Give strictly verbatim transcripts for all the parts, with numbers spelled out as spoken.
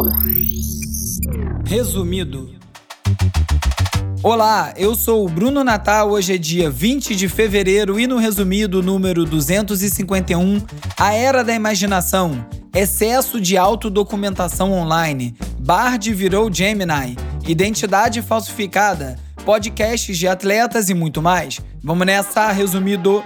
Resumido. Olá, eu sou o Bruno Natal, hoje é dia vinte de fevereiro e no Resumido número duzentos e cinquenta e um, a era da imaginação, excesso de autodocumentação online, Bard virou Gemini, identidade falsificada, podcasts de atletas e muito mais. Vamos nessa, Resumido!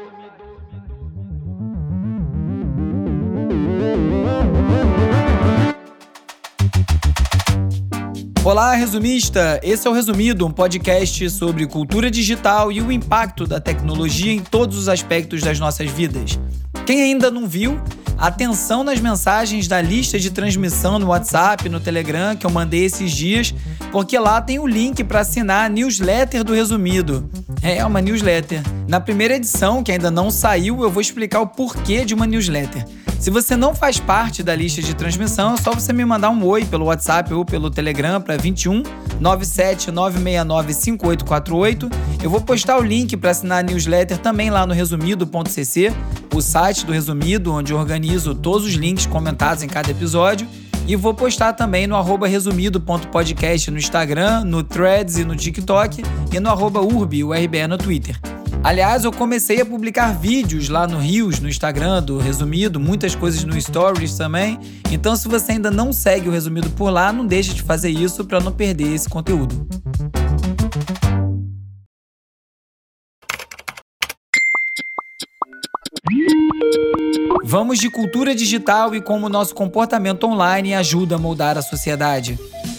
Olá, resumista! Esse é o Resumido, um podcast sobre cultura digital e o impacto da tecnologia em todos os aspectos das nossas vidas. Quem ainda não viu, atenção nas mensagens da lista de transmissão no WhatsApp, no Telegram, que eu mandei esses dias, porque lá tem o link para assinar a newsletter do Resumido. É uma newsletter. Na primeira edição, que ainda não saiu, eu vou explicar o porquê de uma newsletter. Se você não faz parte da lista de transmissão, é só você me mandar um oi pelo WhatsApp ou pelo Telegram para vinte e um, nove sete nove seis nove, cinco oito quatro oito. Eu vou postar o link para assinar a newsletter também lá no resumido ponto c c, o site do Resumido, onde eu organizo todos os links comentados em cada episódio. E vou postar também no arroba resumido ponto podcast no Instagram, no Threads e no TikTok e no arroba urbi, o R B E no Twitter. Aliás, eu comecei a publicar vídeos lá no Reels, no Instagram do Resumido, muitas coisas no Stories também. Então, se você ainda não segue o Resumido por lá, não deixe de fazer isso para não perder esse conteúdo. Vamos de cultura digital e como o nosso comportamento online ajuda a moldar a sociedade.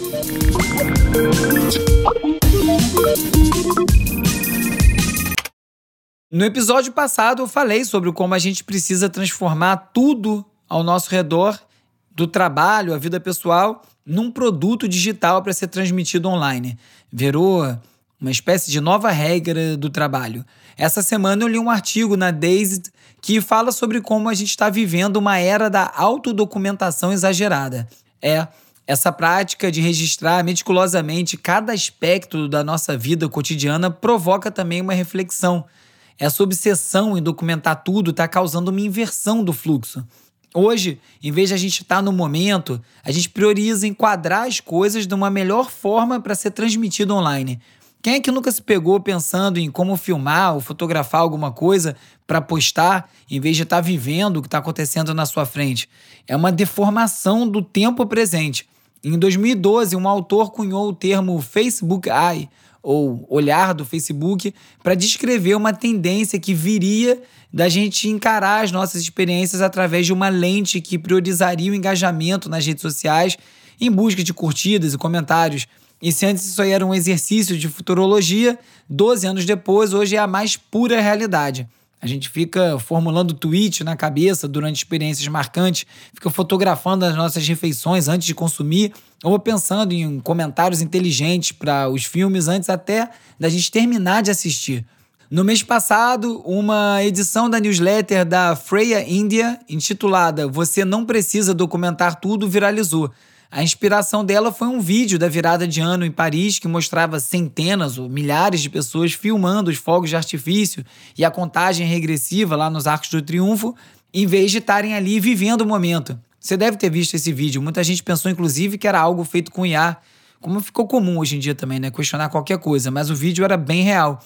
No episódio passado eu falei sobre como a gente precisa transformar tudo ao nosso redor, do trabalho, a vida pessoal, num produto digital para ser transmitido online. Virou uma espécie de nova regra do trabalho. Essa semana eu li um artigo na Dazed que fala sobre como a gente está vivendo uma era da autodocumentação exagerada. É, essa prática de registrar meticulosamente cada aspecto da nossa vida cotidiana provoca também uma reflexão. Essa obsessão em documentar tudo está causando uma inversão do fluxo. Hoje, em vez de a gente estar no momento, a gente prioriza enquadrar as coisas de uma melhor forma para ser transmitido online. Quem é que nunca se pegou pensando em como filmar ou fotografar alguma coisa para postar, em vez de estar vivendo o que está acontecendo na sua frente? É uma deformação do tempo presente. Em dois mil e doze, um autor cunhou o termo Facebook Eye, ou olhar do Facebook, para descrever uma tendência que viria da gente encarar as nossas experiências através de uma lente que priorizaria o engajamento nas redes sociais em busca de curtidas e comentários. E se antes isso aí era um exercício de futurologia, doze anos depois, hoje é a mais pura realidade. A gente fica formulando tweet na cabeça durante experiências marcantes, fica fotografando as nossas refeições antes de consumir, ou pensando em comentários inteligentes para os filmes antes até da gente terminar de assistir. No mês passado, uma edição da newsletter da Freya India, intitulada "Você não precisa documentar tudo", viralizou. A inspiração dela foi um vídeo da virada de ano em Paris que mostrava centenas ou milhares de pessoas filmando os fogos de artifício e a contagem regressiva lá nos Arcos do Triunfo, em vez de estarem ali vivendo o momento. Você deve ter visto esse vídeo. Muita gente pensou, inclusive, que era algo feito com I A, como ficou comum hoje em dia também, né? Questionar qualquer coisa, mas o vídeo era bem real.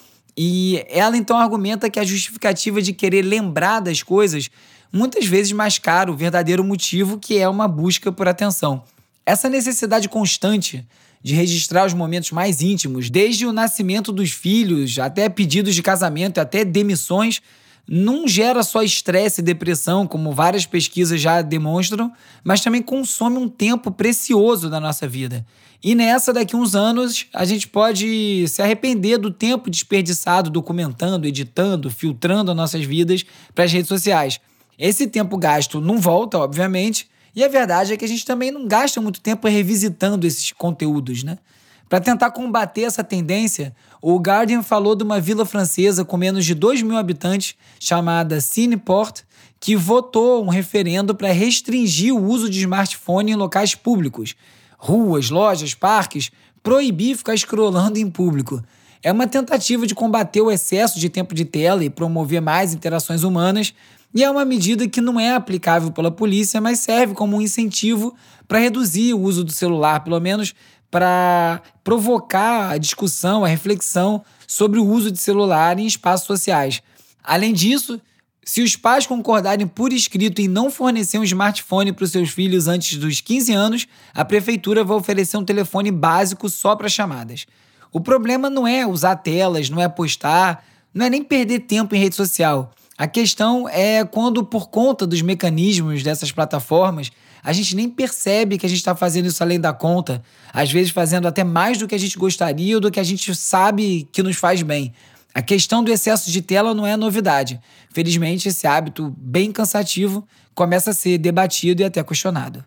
E ela, então, argumenta que a justificativa de querer lembrar das coisas muitas vezes mascara o verdadeiro motivo, que é uma busca por atenção. Essa necessidade constante de registrar os momentos mais íntimos, desde o nascimento dos filhos, até pedidos de casamento, até demissões, não gera só estresse e depressão, como várias pesquisas já demonstram, mas também consome um tempo precioso da nossa vida. E nessa, daqui a uns anos, a gente pode se arrepender do tempo desperdiçado documentando, editando, filtrando as nossas vidas para as redes sociais. Esse tempo gasto não volta, obviamente, e a verdade é que a gente também não gasta muito tempo revisitando esses conteúdos, né? Para tentar combater essa tendência, o Guardian falou de uma vila francesa com menos de dois mil habitantes, chamada Cineport, que votou um referendo para restringir o uso de smartphone em locais públicos. Ruas, lojas, parques, proibir ficar scrollando em público. É uma tentativa de combater o excesso de tempo de tela e promover mais interações humanas, E é uma medida que não é aplicável pela polícia, mas serve como um incentivo para reduzir o uso do celular, pelo menos para provocar a discussão, a reflexão sobre o uso de celular em espaços sociais. Além disso, se os pais concordarem por escrito em não fornecer um smartphone para os seus filhos antes dos quinze anos, a prefeitura vai oferecer um telefone básico só para chamadas. O problema não é usar telas, não é postar, não é nem perder tempo em rede social. A questão é quando, por conta dos mecanismos dessas plataformas, a gente nem percebe que a gente está fazendo isso além da conta, às vezes fazendo até mais do que a gente gostaria ou do que a gente sabe que nos faz bem. A questão do excesso de tela não é novidade. Felizmente, esse hábito bem cansativo começa a ser debatido e até questionado.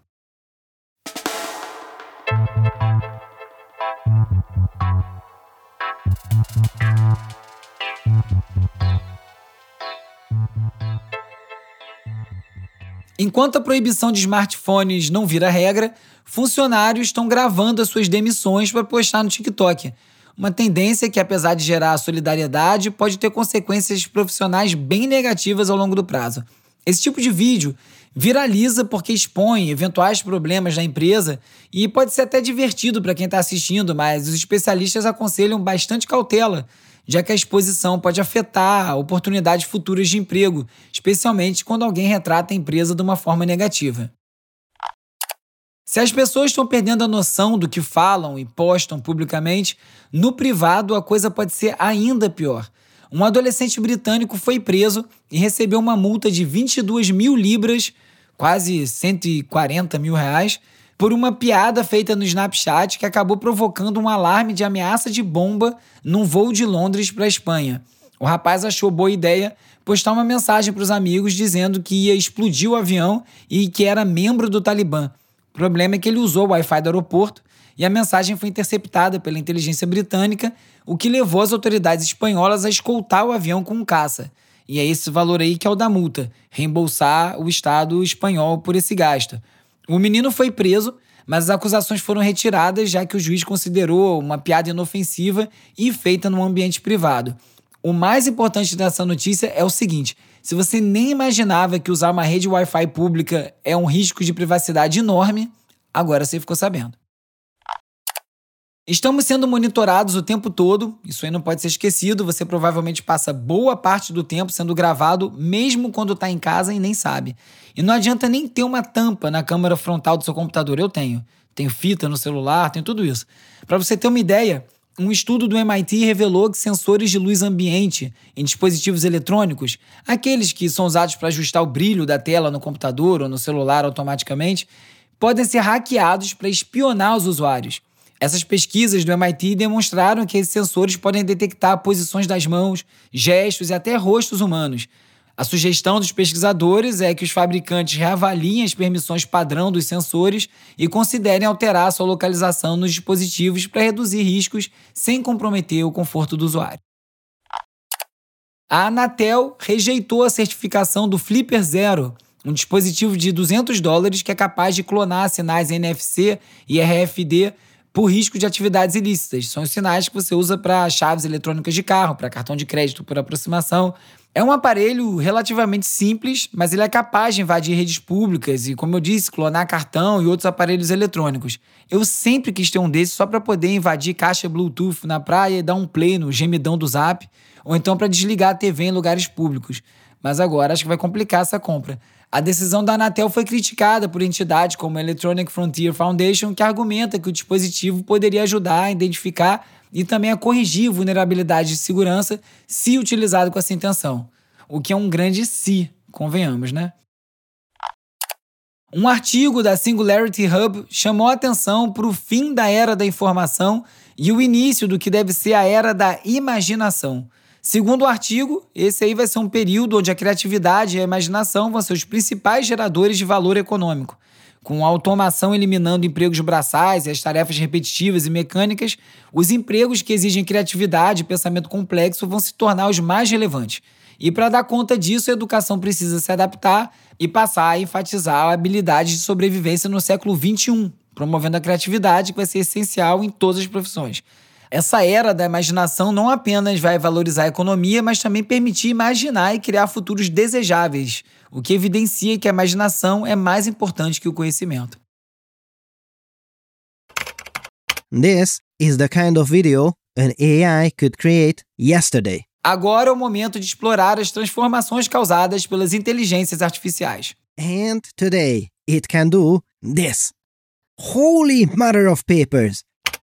Enquanto a proibição de smartphones não vira regra, funcionários estão gravando as suas demissões para postar no TikTok. Uma tendência que, apesar de gerar solidariedade, pode ter consequências profissionais bem negativas ao longo do prazo. Esse tipo de vídeo viraliza porque expõe eventuais problemas da empresa e pode ser até divertido para quem está assistindo, mas os especialistas aconselham bastante cautela, já que a exposição pode afetar oportunidades futuras de emprego, especialmente quando alguém retrata a empresa de uma forma negativa. Se as pessoas estão perdendo a noção do que falam e postam publicamente, no privado a coisa pode ser ainda pior. Um adolescente britânico foi preso e recebeu uma multa de vinte e duas mil libras, quase cento e quarenta mil reais, por uma piada feita no Snapchat que acabou provocando um alarme de ameaça de bomba num voo de Londres para a Espanha. O rapaz achou boa ideia postar uma mensagem para os amigos dizendo que ia explodir o avião e que era membro do Talibã. O problema é que ele usou o Wi-Fi do aeroporto e a mensagem foi interceptada pela inteligência britânica, o que levou as autoridades espanholas a escoltar o avião com um caça. E é esse valor aí que é o da multa, reembolsar o Estado espanhol por esse gasto. O menino foi preso, mas as acusações foram retiradas, já que o juiz considerou uma piada inofensiva e feita num ambiente privado. O mais importante dessa notícia é o seguinte: se você nem imaginava que usar uma rede Wi-Fi pública é um risco de privacidade enorme, agora você ficou sabendo. Estamos sendo monitorados o tempo todo, isso aí não pode ser esquecido, você provavelmente passa boa parte do tempo sendo gravado, mesmo quando está em casa e nem sabe. E não adianta nem ter uma tampa na câmera frontal do seu computador, eu tenho. Tenho fita no celular, tenho tudo isso. Para você ter uma ideia, um estudo do M I T revelou que sensores de luz ambiente em dispositivos eletrônicos, aqueles que são usados para ajustar o brilho da tela no computador ou no celular automaticamente, podem ser hackeados para espionar os usuários. Essas pesquisas do M I T demonstraram que esses sensores podem detectar posições das mãos, gestos e até rostos humanos. A sugestão dos pesquisadores é que os fabricantes reavaliem as permissões padrão dos sensores e considerem alterar sua localização nos dispositivos para reduzir riscos sem comprometer o conforto do usuário. A Anatel rejeitou a certificação do Flipper Zero, um dispositivo de duzentos dólares que é capaz de clonar sinais N F C e R F D por risco de atividades ilícitas. São os sinais que você usa para chaves eletrônicas de carro, para cartão de crédito por aproximação. É um aparelho relativamente simples, mas ele é capaz de invadir redes públicas e, como eu disse, clonar cartão e outros aparelhos eletrônicos. Eu sempre quis ter um desses só para poder invadir caixa Bluetooth na praia e dar um play no gemidão do Zap, ou então para desligar a T V em lugares públicos. Mas agora acho que vai complicar essa compra. A decisão da Anatel foi criticada por entidades como a Electronic Frontier Foundation, que argumenta que o dispositivo poderia ajudar a identificar e também a corrigir vulnerabilidades de segurança se utilizado com essa intenção. O que é um grande se, convenhamos, né? Um artigo da Singularity Hub chamou a atenção para o fim da era da informação e o início do que deve ser a era da imaginação. Segundo o artigo, esse aí vai ser um período onde a criatividade e a imaginação vão ser os principais geradores de valor econômico. Com a automação eliminando empregos braçais e as tarefas repetitivas e mecânicas, os empregos que exigem criatividade e pensamento complexo vão se tornar os mais relevantes. E para dar conta disso, a educação precisa se adaptar e passar a enfatizar a habilidade de sobrevivência no século vinte e um, promovendo a criatividade, que vai ser essencial em todas as profissões. Essa era da imaginação não apenas vai valorizar a economia, mas também permitir imaginar e criar futuros desejáveis, o que evidencia que a imaginação é mais importante que o conhecimento. This is the kind of video an A I could create yesterday. Agora é o momento de explorar as transformações causadas pelas inteligências artificiais. And today it can do this. Holy mother of papers!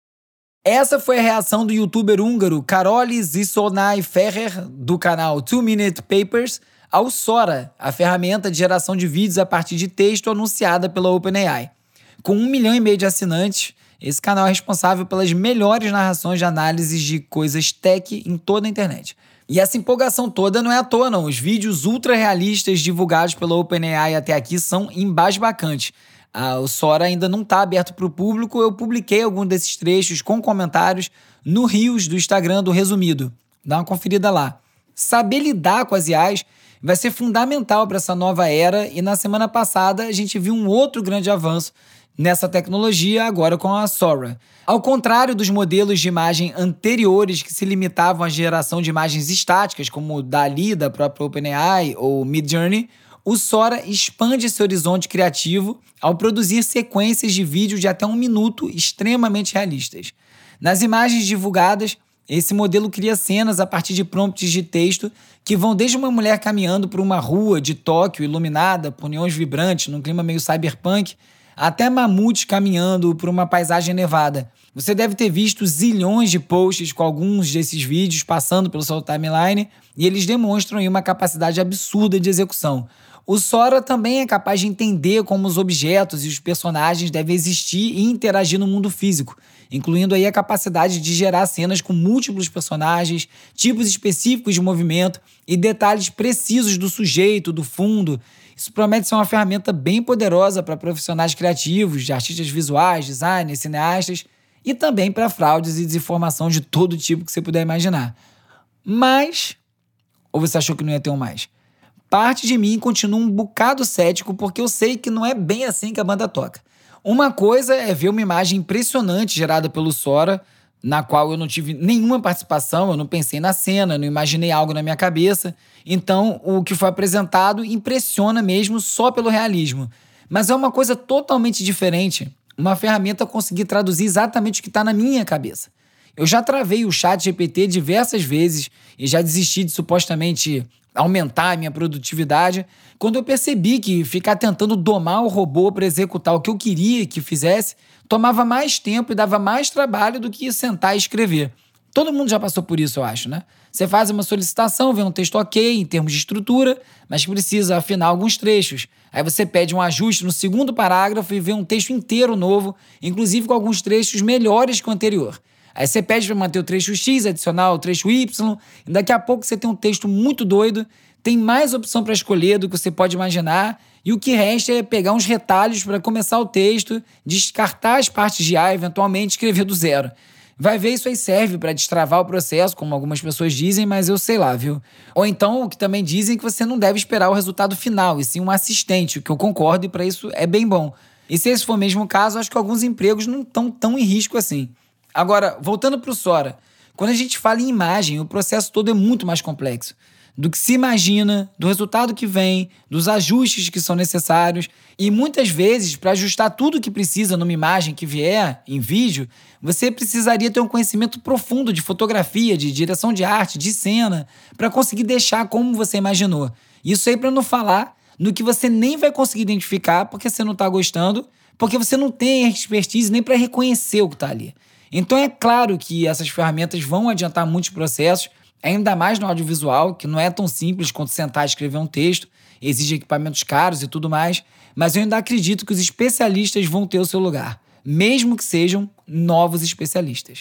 Essa foi a reação do youtuber húngaro Karoly Zsonai Ferrer, do canal Two Minute Papers, ao Sora, a ferramenta de geração de vídeos a partir de texto anunciada pela OpenAI. Com um milhão e meio de assinantes, esse canal é responsável pelas melhores narrações de análises de coisas tech em toda a internet. E essa empolgação toda não é à toa, não. Os vídeos ultra realistas divulgados pela OpenAI até aqui são embasbacantes. Ah, o Sora ainda não está aberto para o público. Eu publiquei alguns desses trechos com comentários no Reels do Instagram do Resumido. Dá uma conferida lá. Saber lidar com as I As vai ser fundamental para essa nova era, e na semana passada a gente viu um outro grande avanço nessa tecnologia, agora com a Sora. Ao contrário dos modelos de imagem anteriores que se limitavam à geração de imagens estáticas, como o DALL-E da própria OpenAI ou Midjourney, o Sora expande esse horizonte criativo ao produzir sequências de vídeo de até um minuto extremamente realistas. Nas imagens divulgadas, esse modelo cria cenas a partir de prompts de texto que vão desde uma mulher caminhando por uma rua de Tóquio iluminada por neons vibrantes num clima meio cyberpunk, até mamutes caminhando por uma paisagem nevada. Você deve ter visto zilhões de posts com alguns desses vídeos passando pelo seu timeline, e eles demonstram aí uma capacidade absurda de execução. O Sora também é capaz de entender como os objetos e os personagens devem existir e interagir no mundo físico, incluindo aí a capacidade de gerar cenas com múltiplos personagens, tipos específicos de movimento e detalhes precisos do sujeito, do fundo. Isso promete ser uma ferramenta bem poderosa para profissionais criativos, de artistas visuais, designers, cineastas e também para fraudes e desinformação de todo tipo que você puder imaginar. Mas, ou você achou que não ia ter um mais? Parte de mim continua um bocado cético porque eu sei que não é bem assim que a banda toca. Uma coisa é ver uma imagem impressionante gerada pelo Sora, na qual eu não tive nenhuma participação, eu não pensei na cena, não imaginei algo na minha cabeça. Então, o que foi apresentado impressiona mesmo só pelo realismo. Mas é uma coisa totalmente diferente, uma ferramenta conseguir traduzir exatamente o que está na minha cabeça. Eu já travei o chat G P T diversas vezes e já desisti de supostamente aumentar a minha produtividade, quando eu percebi que ficar tentando domar o robô para executar o que eu queria que fizesse tomava mais tempo e dava mais trabalho do que sentar e escrever. Todo mundo já passou por isso, eu acho, né? Você faz uma solicitação, vê um texto ok em termos de estrutura, mas precisa afinar alguns trechos. Aí você pede um ajuste no segundo parágrafo e vê um texto inteiro novo, inclusive com alguns trechos melhores que o anterior. Aí você pede para manter o trecho X, adicionar o trecho Y, e daqui a pouco você tem um texto muito doido, tem mais opção para escolher do que você pode imaginar, e o que resta é pegar uns retalhos para começar o texto, descartar as partes de A e eventualmente escrever do zero. Vai ver, isso aí serve para destravar o processo, como algumas pessoas dizem, mas eu sei lá, viu? Ou então, o que também dizem é que você não deve esperar o resultado final, e sim um assistente, o que eu concordo, e para isso é bem bom. E se esse for mesmo o caso, acho que alguns empregos não estão tão em risco assim. Agora, voltando para o Sora, quando a gente fala em imagem, o processo todo é muito mais complexo. Do que se imagina, do resultado que vem, dos ajustes que são necessários. E muitas vezes, para ajustar tudo o que precisa numa imagem que vier em vídeo, você precisaria ter um conhecimento profundo de fotografia, de direção de arte, de cena, para conseguir deixar como você imaginou. Isso aí para não falar no que você nem vai conseguir identificar porque você não está gostando, porque você não tem expertise nem para reconhecer o que está ali. Então é claro que essas ferramentas vão adiantar muitos processos, ainda mais no audiovisual, que não é tão simples quanto sentar e escrever um texto, exige equipamentos caros e tudo mais, mas eu ainda acredito que os especialistas vão ter o seu lugar, mesmo que sejam novos especialistas.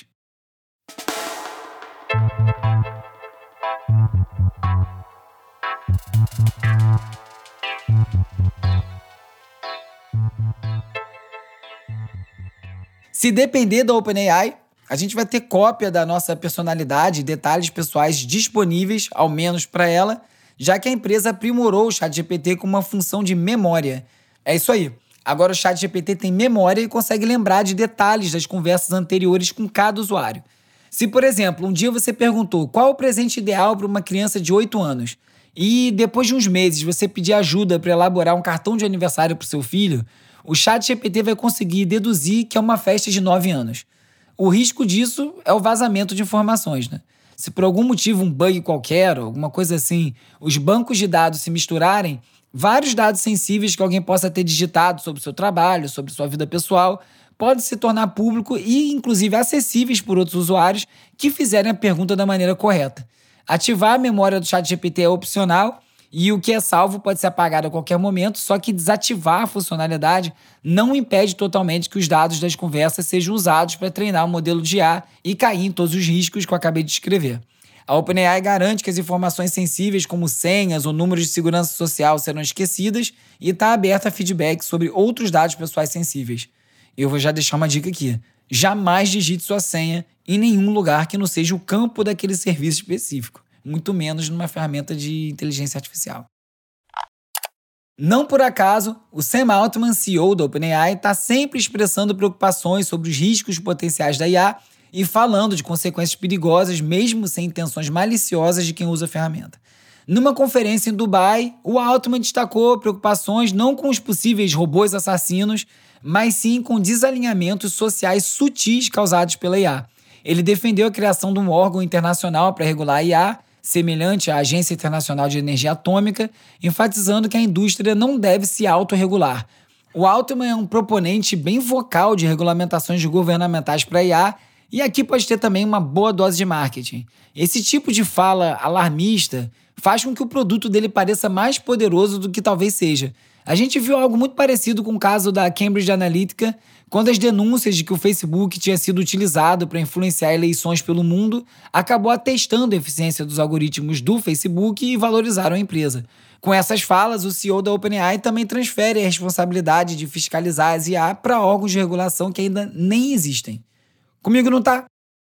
Se depender da OpenAI, a gente vai ter cópia da nossa personalidade e detalhes pessoais disponíveis, ao menos para ela, já que a empresa aprimorou o ChatGPT com uma função de memória. É isso aí. Agora o ChatGPT tem memória e consegue lembrar de detalhes das conversas anteriores com cada usuário. Se, por exemplo, um dia você perguntou qual é o presente ideal para uma criança de oito anos e depois de uns meses você pedir ajuda para elaborar um cartão de aniversário para o seu filho, o ChatGPT vai conseguir deduzir que é uma festa de nove anos. O risco disso é o vazamento de informações, né? Se por algum motivo, um bug qualquer, alguma coisa assim, os bancos de dados se misturarem, vários dados sensíveis que alguém possa ter digitado sobre o seu trabalho, sobre sua vida pessoal, podem se tornar público e, inclusive, acessíveis por outros usuários que fizerem a pergunta da maneira correta. Ativar a memória do ChatGPT é opcional e o que é salvo pode ser apagado a qualquer momento, só que desativar a funcionalidade não impede totalmente que os dados das conversas sejam usados para treinar o modelo de I A e cair em todos os riscos que eu acabei de descrever. A OpenAI garante que as informações sensíveis como senhas ou números de segurança social serão esquecidas e está aberta a feedback sobre outros dados pessoais sensíveis. Eu vou já deixar uma dica aqui. Jamais digite sua senha em nenhum lugar que não seja o campo daquele serviço específico, muito menos numa ferramenta de inteligência artificial. Não por acaso, o Sam Altman, C E O da OpenAI, está sempre expressando preocupações sobre os riscos potenciais da I A e falando de consequências perigosas mesmo sem intenções maliciosas de quem usa a ferramenta. Numa conferência em Dubai, o Altman destacou preocupações não com os possíveis robôs assassinos, mas sim com desalinhamentos sociais sutis causados pela I A. Ele defendeu a criação de um órgão internacional para regular a I A, semelhante à Agência Internacional de Energia Atômica, enfatizando que a indústria não deve se autorregular. O Altman é um proponente bem vocal de regulamentações governamentais para a I A, e aqui pode ter também uma boa dose de marketing. Esse tipo de fala alarmista faz com que o produto dele pareça mais poderoso do que talvez seja. A gente viu algo muito parecido com o caso da Cambridge Analytica, quando as denúncias de que o Facebook tinha sido utilizado para influenciar eleições pelo mundo acabou atestando a eficiência dos algoritmos do Facebook e valorizaram a empresa. Com essas falas, o C E O da OpenAI também transfere a responsabilidade de fiscalizar as I A para órgãos de regulação que ainda nem existem. Comigo não tá?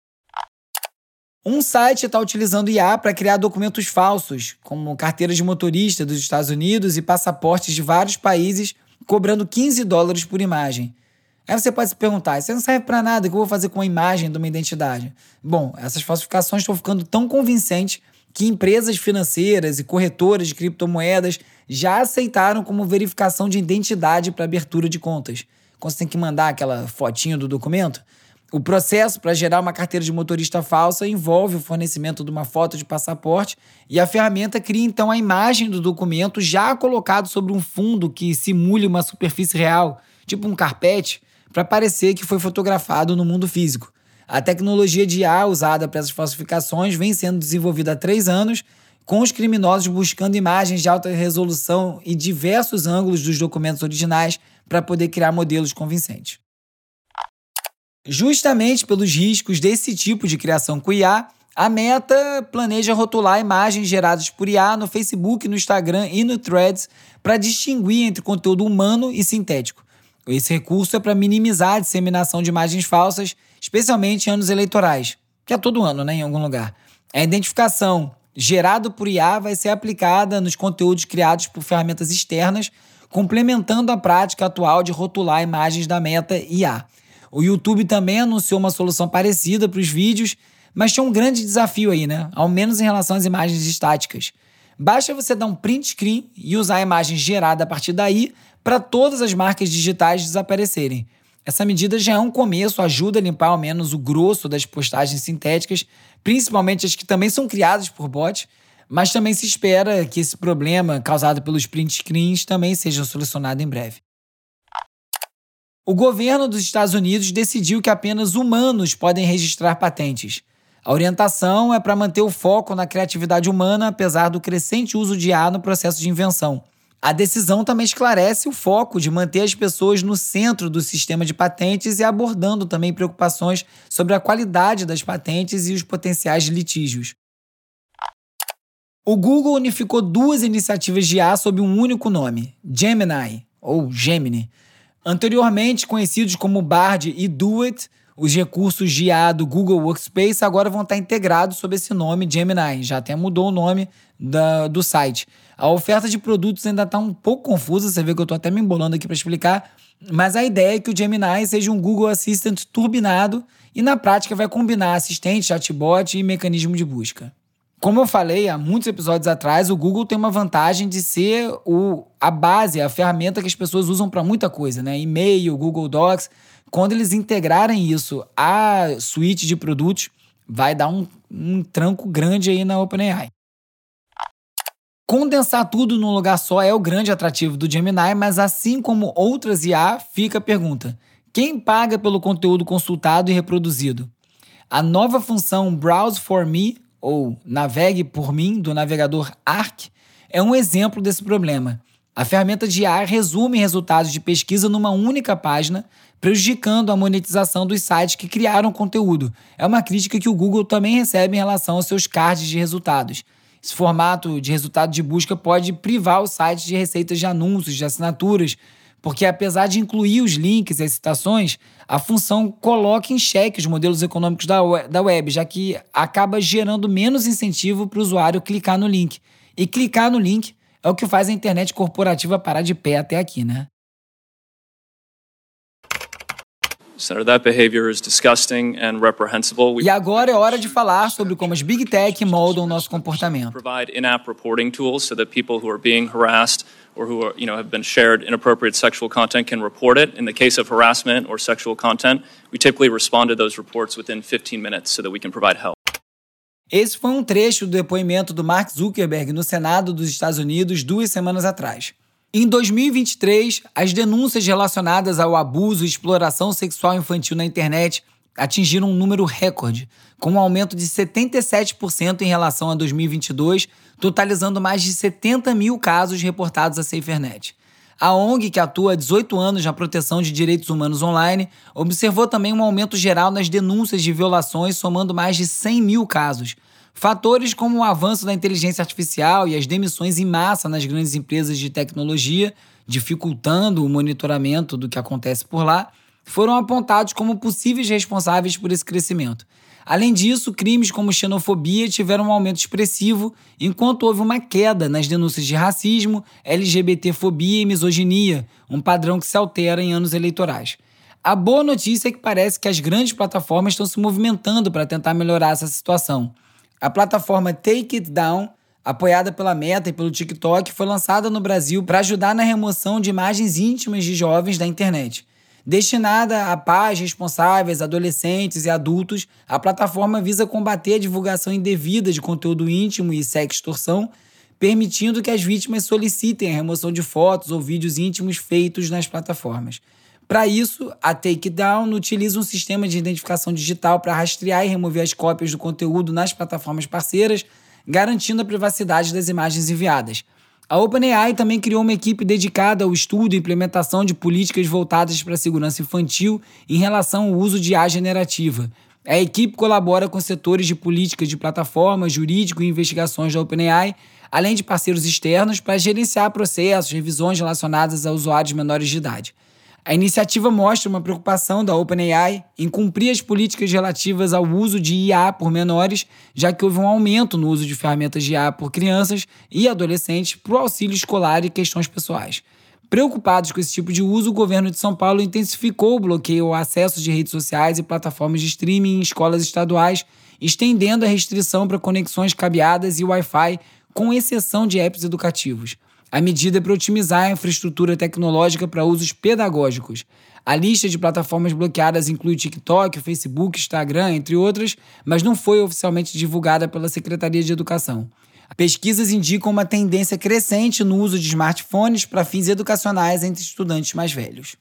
Um site está utilizando I A para criar documentos falsos, como carteiras de motorista dos Estados Unidos e passaportes de vários países, cobrando quinze dólares por imagem. Aí você pode se perguntar, isso não serve para nada, o que eu vou fazer com a imagem de uma identidade? Bom, essas falsificações estão ficando tão convincentes que empresas financeiras e corretoras de criptomoedas já aceitaram como verificação de identidade para abertura de contas. Quando você tem que mandar aquela fotinho do documento, o processo para gerar uma carteira de motorista falsa envolve o fornecimento de uma foto de passaporte e a ferramenta cria então a imagem do documento já colocado sobre um fundo que simule uma superfície real, tipo um carpete, para parecer que foi fotografado no mundo físico. A tecnologia de I A usada para essas falsificações vem sendo desenvolvida há três anos, com os criminosos buscando imagens de alta resolução e diversos ângulos dos documentos originais para poder criar modelos convincentes. Justamente pelos riscos desse tipo de criação com I A, a Meta planeja rotular imagens geradas por I A no Facebook, no Instagram e no Threads para distinguir entre conteúdo humano e sintético. Esse recurso é para minimizar a disseminação de imagens falsas, especialmente em anos eleitorais, que é todo ano, né, em algum lugar. A identificação gerada por I A vai ser aplicada nos conteúdos criados por ferramentas externas, complementando a prática atual de rotular imagens da Meta I A. O YouTube também anunciou uma solução parecida para os vídeos, mas tinha um grande desafio aí, né? Ao menos em relação às imagens estáticas. Basta você dar um print screen e usar a imagem gerada a partir daí para todas as marcas digitais desaparecerem. Essa medida já é um começo, ajuda a limpar ao menos o grosso das postagens sintéticas, principalmente as que também são criadas por bots, mas também se espera que esse problema causado pelos print screens também seja solucionado em breve. O governo dos Estados Unidos decidiu que apenas humanos podem registrar patentes. A orientação é para manter o foco na criatividade humana, apesar do crescente uso de I A no processo de invenção. A decisão também esclarece o foco de manter as pessoas no centro do sistema de patentes e abordando também preocupações sobre a qualidade das patentes e os potenciais litígios. O Google unificou duas iniciativas de I A sob um único nome, Gemini, ou Gemini. Anteriormente conhecidos como Bard e Duet, os recursos de I A do Google Workspace agora vão estar integrados sob esse nome Gemini, já até mudou o nome da, do site. A oferta de produtos ainda está um pouco confusa, você vê que eu estou até me embolando aqui para explicar, mas a ideia é que o Gemini seja um Google Assistant turbinado e na prática vai combinar assistente, chatbot e mecanismo de busca. Como eu falei há muitos episódios atrás, o Google tem uma vantagem de ser o, a base, a ferramenta que as pessoas usam para muita coisa, né? E-mail, Google Docs. Quando eles integrarem isso à suíte de produtos, vai dar um, um tranco grande aí na OpenAI. Condensar tudo num lugar só é o grande atrativo do Gemini, mas assim como outras I A, fica a pergunta: quem paga pelo conteúdo consultado e reproduzido? A nova função Browse for Me, ou Navegue por Mim, do navegador Arc, é um exemplo desse problema. A ferramenta de I A resume resultados de pesquisa numa única página, prejudicando a monetização dos sites que criaram conteúdo. É uma crítica que o Google também recebe em relação aos seus cards de resultados. Esse formato de resultado de busca pode privar os sites de receitas de anúncios, de assinaturas, porque apesar de incluir os links e as citações, a função coloca em xeque os modelos econômicos da web, já que acaba gerando menos incentivo para o usuário clicar no link. E clicar no link é o que faz a internet corporativa parar de pé até aqui, né? Senator, that behavior is disgusting and reprehensible. E agora é hora de falar sobre como as Big Tech moldam o nosso comportamento. Provide in-app reporting tools so that people who are being harassed or who are, you know, have been shared inappropriate sexual content can report it. In the case of harassment or sexual content, we typically respond to those reports within fifteen minutes so that we can provide help. Esse foi um trecho do depoimento do Mark Zuckerberg no Senado dos Estados Unidos duas semanas atrás. Em dois mil e vinte e três, as denúncias relacionadas ao abuso e exploração sexual infantil na internet atingiram um número recorde, com um aumento de setenta e sete por cento em relação a dois mil e vinte e dois, totalizando mais de setenta mil casos reportados à SaferNet. A O N G, que atua há dezoito anos na proteção de direitos humanos online, observou também um aumento geral nas denúncias de violações, somando mais de cem mil casos. Fatores como o avanço da inteligência artificial e as demissões em massa nas grandes empresas de tecnologia, dificultando o monitoramento do que acontece por lá, foram apontados como possíveis responsáveis por esse crescimento. Além disso, crimes como xenofobia tiveram um aumento expressivo, enquanto houve uma queda nas denúncias de racismo, LGBTfobia e misoginia, um padrão que se altera em anos eleitorais. A boa notícia é que parece que as grandes plataformas estão se movimentando para tentar melhorar essa situação. A plataforma Take It Down, apoiada pela Meta e pelo TikTok, foi lançada no Brasil para ajudar na remoção de imagens íntimas de jovens da internet. Destinada a pais responsáveis, adolescentes e adultos, a plataforma visa combater a divulgação indevida de conteúdo íntimo e sextorção, permitindo que as vítimas solicitem a remoção de fotos ou vídeos íntimos feitos nas plataformas. Para isso, a Takedown utiliza um sistema de identificação digital para rastrear e remover as cópias do conteúdo nas plataformas parceiras, garantindo a privacidade das imagens enviadas. A OpenAI também criou uma equipe dedicada ao estudo e implementação de políticas voltadas para a segurança infantil em relação ao uso de I A generativa. A equipe colabora com setores de políticas de plataforma, jurídico e investigações da OpenAI, além de parceiros externos para gerenciar processos, revisões relacionadas a usuários menores de idade. A iniciativa mostra uma preocupação da OpenAI em cumprir as políticas relativas ao uso de I A por menores, já que houve um aumento no uso de ferramentas de I A por crianças e adolescentes para o auxílio escolar e questões pessoais. Preocupados com esse tipo de uso, o governo de São Paulo intensificou o bloqueio ao acesso de redes sociais e plataformas de streaming em escolas estaduais, estendendo a restrição para conexões cabeadas e Wi-Fi, com exceção de apps educativos. A medida é para otimizar a infraestrutura tecnológica para usos pedagógicos. A lista de plataformas bloqueadas inclui o TikTok, o Facebook, Instagram, entre outras, mas não foi oficialmente divulgada pela Secretaria de Educação. Pesquisas indicam uma tendência crescente no uso de smartphones para fins educacionais entre estudantes mais velhos.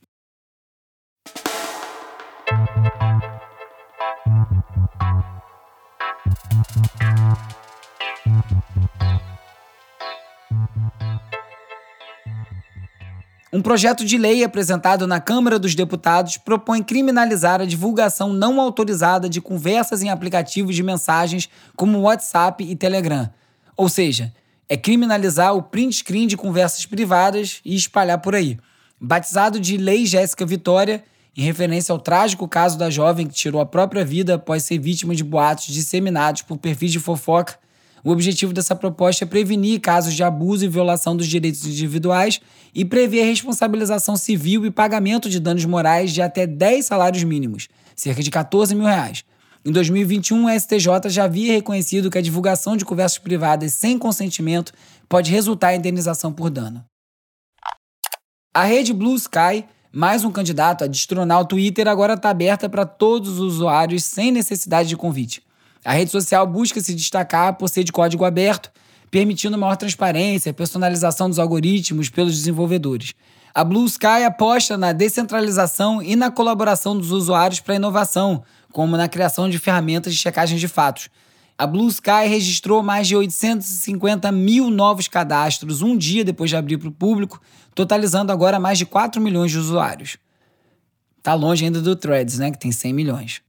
Um projeto de lei apresentado na Câmara dos Deputados propõe criminalizar a divulgação não autorizada de conversas em aplicativos de mensagens como WhatsApp e Telegram. Ou seja, é criminalizar o print screen de conversas privadas e espalhar por aí. Batizado de Lei Jéssica Vitória, em referência ao trágico caso da jovem que tirou a própria vida após ser vítima de boatos disseminados por perfis de fofoca, O objetivo dessa proposta é prevenir casos de abuso e violação dos direitos individuais e prever responsabilização civil e pagamento de danos morais de até dez salários mínimos, cerca de quatorze mil reais. Em dois mil e vinte e um, o S T J já havia reconhecido que a divulgação de conversas privadas sem consentimento pode resultar em indenização por dano. A rede Blue Sky, mais um candidato a destronar o Twitter, agora está aberta para todos os usuários sem necessidade de convite. A rede social busca se destacar por ser de código aberto, permitindo maior transparência e personalização dos algoritmos pelos desenvolvedores. A Blue Sky aposta na descentralização e na colaboração dos usuários para a inovação, como na criação de ferramentas de checagem de fatos. A Blue Sky registrou mais de oitocentos e cinquenta mil novos cadastros um dia depois de abrir para o público, totalizando agora mais de quatro milhões de usuários. Tá longe ainda do Threads, né, que tem cem milhões.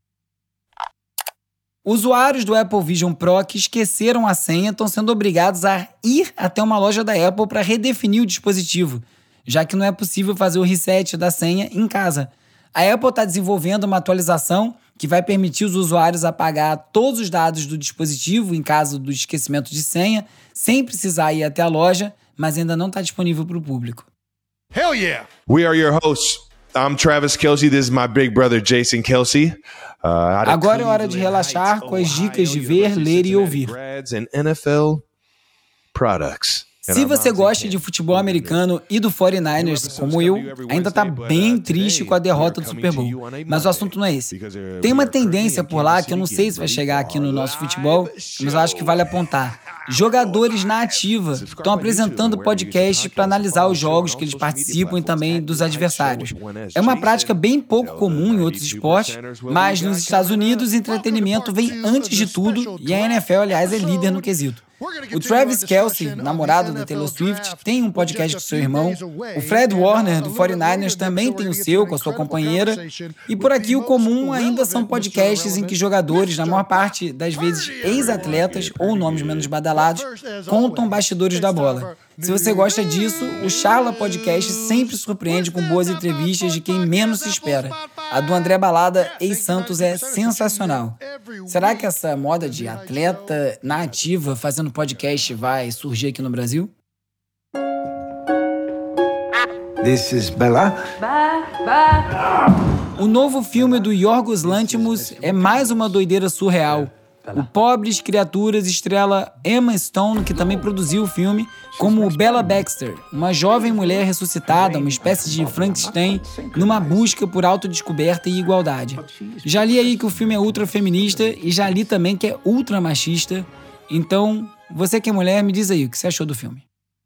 Usuários do Apple Vision Pro que esqueceram a senha estão sendo obrigados a ir até uma loja da Apple para redefinir o dispositivo, já que não é possível fazer o reset da senha em casa. A Apple está desenvolvendo uma atualização que vai permitir os usuários apagar todos os dados do dispositivo em caso do esquecimento de senha, sem precisar ir até a loja, mas ainda não está disponível para o público. Hell yeah! We are your hosts. I'm Travis Kelce. This is my big brother Jason Kelce. Uh, Agora é hora de relaxar com as dicas de ver, ler e ouvir. N F L products. Se você gosta de futebol americano e do forty-niners, como eu, ainda tá bem triste com a derrota do Super Bowl. Mas o assunto não é esse. Tem uma tendência por lá que eu não sei se vai chegar aqui no nosso futebol, mas eu acho que vale apontar. Jogadores na ativa estão apresentando podcasts para analisar os jogos que eles participam e também dos adversários. É uma prática bem pouco comum em outros esportes, mas nos Estados Unidos, entretenimento vem antes de tudo e a N F L, aliás, é líder no quesito. O Travis Kelce, namorado da Taylor Swift, tem um podcast com seu irmão. O Fred Warner, do forty-niners, também tem o seu, com a sua companheira. E por aqui, o comum ainda são podcasts em que jogadores, na maior parte das vezes ex-atletas ou nomes menos badalados, contam bastidores da bola. Se você gosta disso, o Charla Podcast sempre surpreende com boas entrevistas de quem menos se espera. A do André Balada, ex-Santos, é sensacional. Será que essa moda de atleta na ativa fazendo podcast vai surgir aqui no Brasil? This is Bella. Ba, ba. O novo filme do Yorgos Lanthimos é mais uma doideira surreal. O Pobres Criaturas estrela Emma Stone, que também produziu o filme, como Bella Baxter, uma jovem mulher ressuscitada, uma espécie de Frankenstein, numa busca por autodescoberta e igualdade. Já li aí que o filme é ultra feminista e já li também que é ultra machista. Então, você que é mulher, me diz aí o que você achou do filme.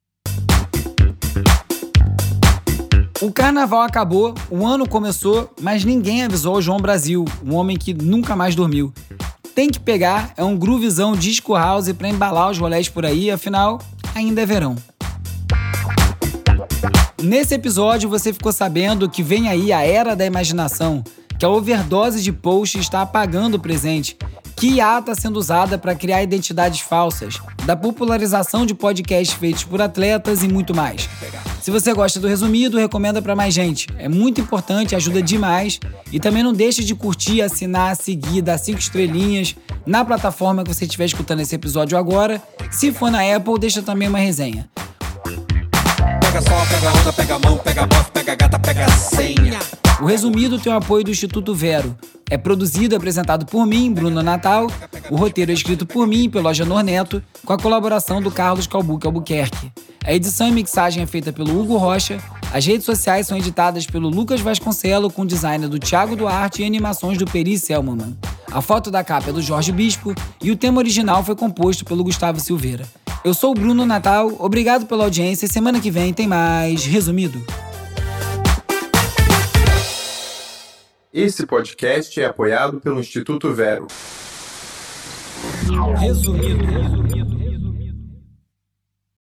O carnaval acabou, o ano começou, mas ninguém avisou o João Brasil, um homem que nunca mais dormiu. Tem que pegar, é um groovizão disco house pra embalar os rolés por aí, afinal, ainda é verão. Nesse episódio você ficou sabendo que vem aí a era da imaginação, que a overdose de post está apagando o presente, que I A está sendo usada para criar identidades falsas, da popularização de podcasts feitos por atletas e muito mais. Se você gosta do resumido, recomenda para mais gente. É muito importante, ajuda demais. E também não deixe de curtir, assinar, seguir, dar cinco estrelinhas na plataforma que você estiver escutando esse episódio agora. Se for na Apple, deixa também uma resenha. Pega sol, pega onda, pega mão, pega bofe, pega gata, pega senha. O resumido tem o apoio do Instituto Vero. É produzido e apresentado por mim, Bruno Natal. O roteiro é escrito por mim, pelo Agenor Neto, com a colaboração do Carlos Calbuque Albuquerque. A edição e mixagem é feita pelo Hugo Rocha. As redes sociais são editadas pelo Lucas Vasconcelo, com design do Thiago Duarte e animações do Peri Selmanman. A foto da capa é do Jorge Bispo e o tema original foi composto pelo Gustavo Silveira. Eu sou o Bruno Natal, obrigado pela audiência e semana que vem tem mais Resumido. Esse podcast é apoiado pelo Instituto Vero. Resumido, resumido.